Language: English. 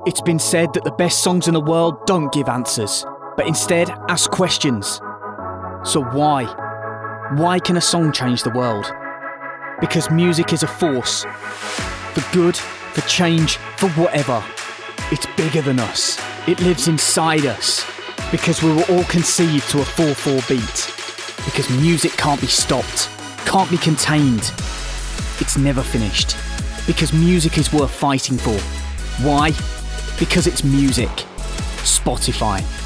It's been said that the best songs in the world don't give answers, but instead ask questions. So why? Why can a song change the world? Because music is a force. For good, for change, for whatever. It's bigger than us. It lives inside us. Because we were all conceived to a 4/4 beat. Because music can't be stopped, can't be contained. It's never finished. Because music is worth fighting for. Why? Because it's music. Spotify.